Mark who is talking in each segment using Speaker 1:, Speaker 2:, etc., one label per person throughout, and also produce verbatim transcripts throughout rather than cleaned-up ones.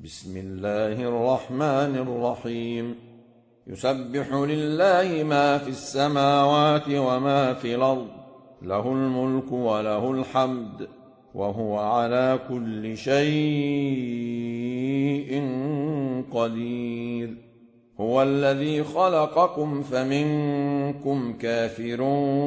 Speaker 1: بسم الله الرحمن الرحيم يسبح لله ما في السماوات وما في الأرض له الملك وله الحمد وهو على كل شيء قدير. هو الذي خلقكم فمنكم كافر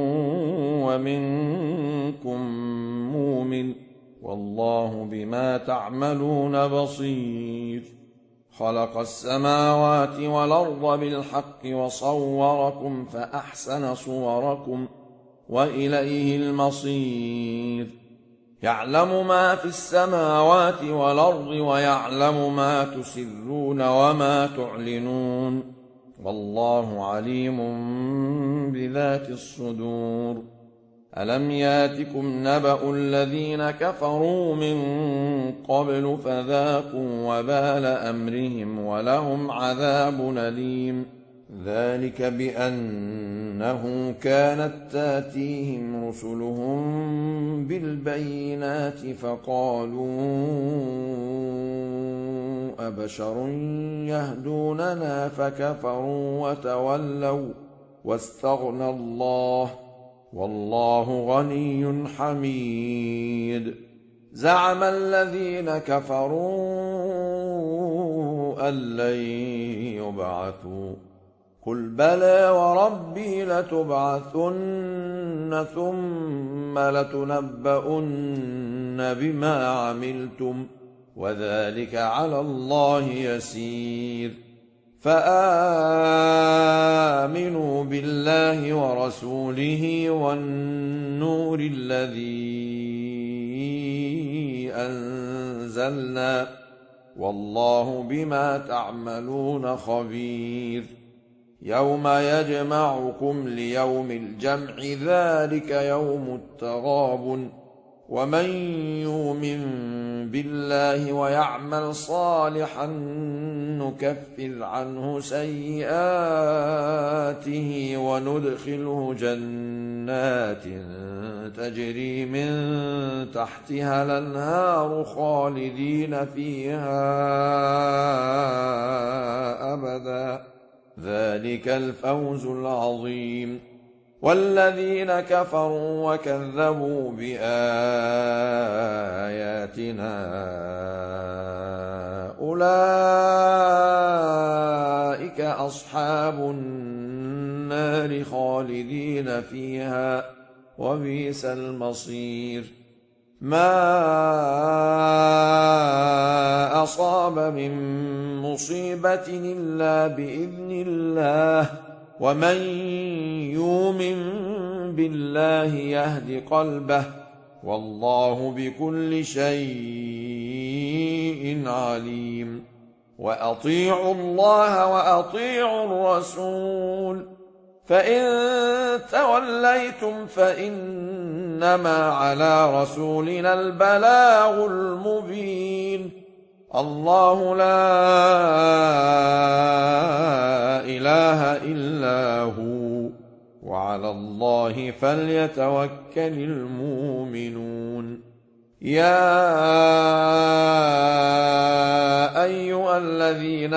Speaker 1: ومنكم مؤمن والله بما تعملون بصير. خلق السماوات والأرض بالحق وصوركم فأحسن صوركم وإليه المصير. يعلم ما في السماوات والأرض ويعلم ما تسرون وما تعلنون والله عليم بذات الصدور. ألم ياتكم نبأ الذين كفروا من قبل فذاقوا وبال أمرهم ولهم عذاب أليم. ذلك بأنه كانت تاتيهم رسلهم بالبينات فقالوا أبشر يهدوننا فكفروا وتولوا واستغنى الله والله غني حميد. زعم الذين كفروا أن لن يبعثوا قل بلى وربي لتبعثن ثم لتنبؤن بما عملتم وذلك على الله يسير. فآمنوا بالله ورسوله والنور الذي أنزلنا والله بما تعملون خبير. يوم يجمعكم ليوم الجمع ذلك يوم التغابن ومن يؤمن بالله ويعمل صالحا نكفر عنه سيئاته وندخله جنات تجري من تحتها الأنهار خالدين فيها أبدا ذلك الفوز العظيم. والذين كفروا وكذبوا بآياتنا أولئك أصحاب النار خالدين فيها وبئس المصير. ما أصاب من مصيبة إلا بإذن الله ومن يؤمن بالله يهد قلبه والله بكل شيء عليم. وأطيعوا الله وأطيعوا الرسول فإن توليتم فإنما على رسولنا البلاغ المبين. الله لا إله إلا هو وعلى الله فليتوكل المؤمنون. يا أيها الذين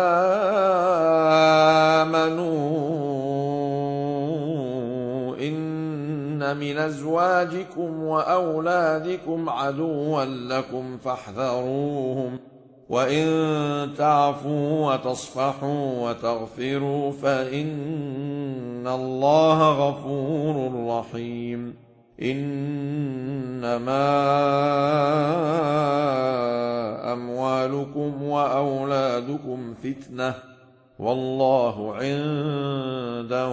Speaker 1: آمنوا إن من أزواجكم وأولادكم عدوا لكم فاحذروهم وإن تعفوا وتصفحوا وتغفروا فإن الله غفور رحيم. إنما أموالكم وأولادكم فتنة والله عنده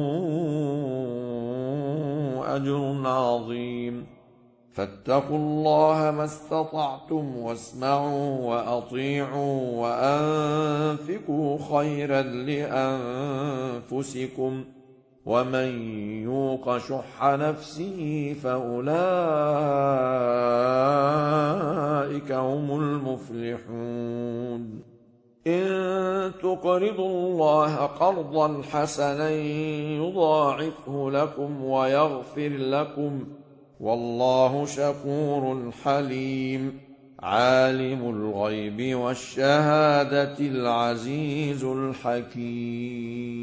Speaker 1: أجر عظيم. فاتقوا الله ما استطعتم واسمعوا وأطيعوا وأنفقوا خيرا لأنفسكم ومن يوق شح نفسه فأولئك هم المفلحون. إن تقرضوا الله قرضا حسنا يضاعفه لكم ويغفر لكم والله شكور حليم. عالم الغيب والشهادة العزيز الحكيم.